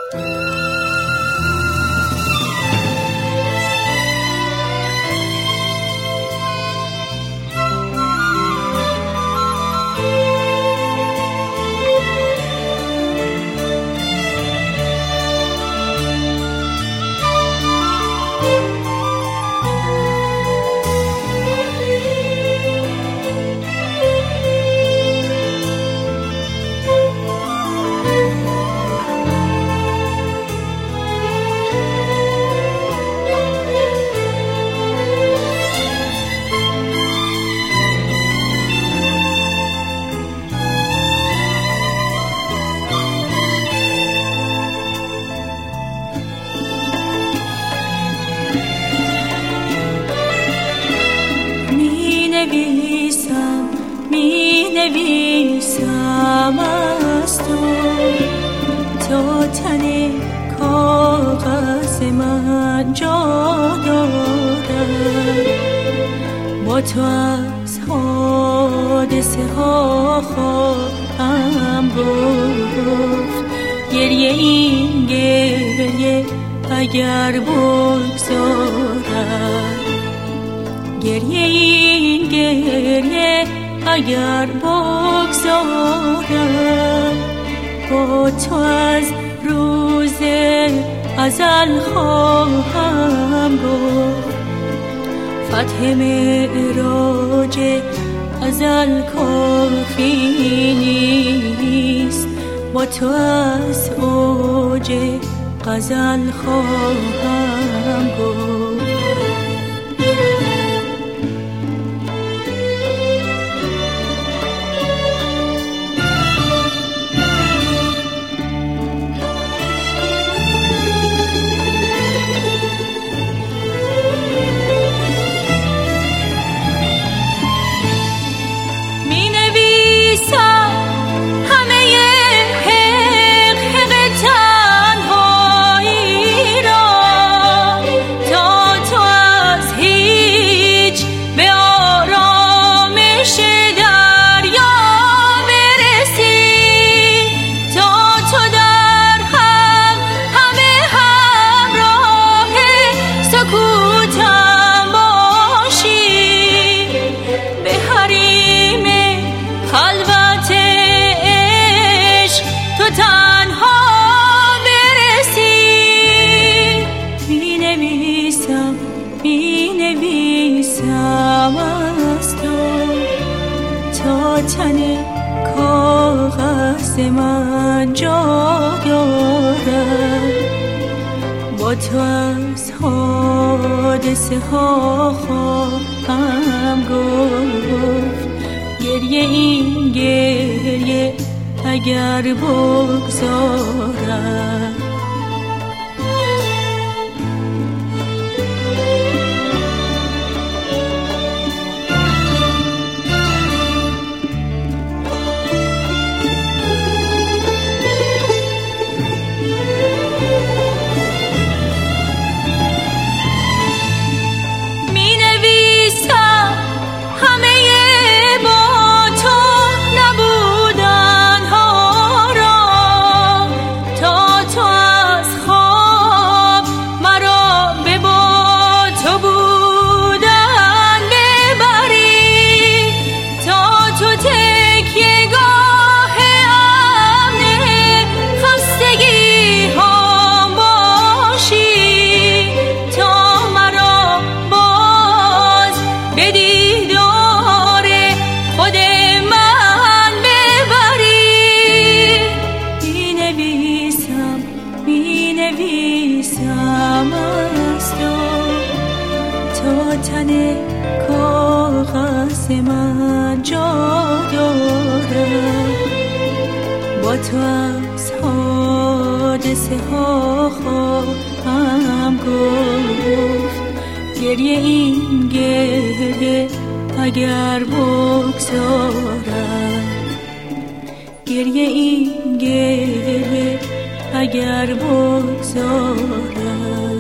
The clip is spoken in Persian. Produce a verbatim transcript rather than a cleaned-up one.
نویسم می نویسم از تو تا تن کاغذ من جا دارد. با تو از حادثه ها خواهم گفت، گریه این گریه اگر بگذارد، گریه این گریه اگر بگذارم. با تو از روز ازل خواهم گفت، فتح معراج ازل کافی نیست. با تو از اوج غزل خواهم گفت. تن کاغذ من جا دارد. با تو از حادثه ها خواهم گفت، گریه این گریه اگر بگذارد. تن کاغذ من جا دارد. با تو از حادثه ها خواهم گفت، گریه این گریه اگر بگذارد، گریه این گریه اگر بگذارد.